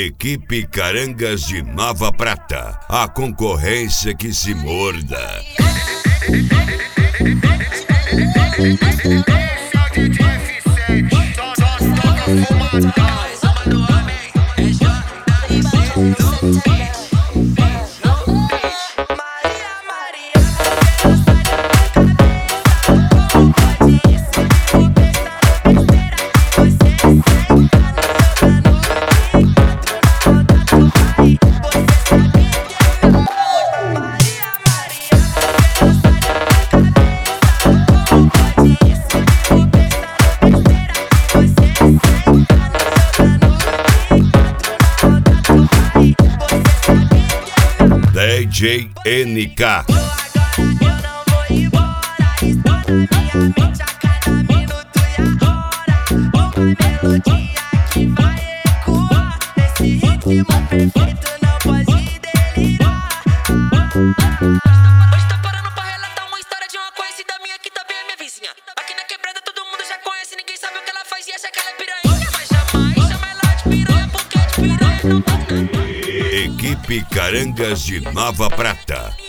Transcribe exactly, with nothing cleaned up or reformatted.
Equipe Carangas de Nova Prata, a concorrência que se morda. D J N K. Hoje tô parando pra relatar uma história de uma conhecida minha que também é minha vizinha. Aqui na quebrada todo mundo já conhece, ninguém sabe o que ela faz e acha que ela é piranha. Mas jamais chama ela de piranha, porque de piranha não tem. Equipe Carangas de Nova Prata.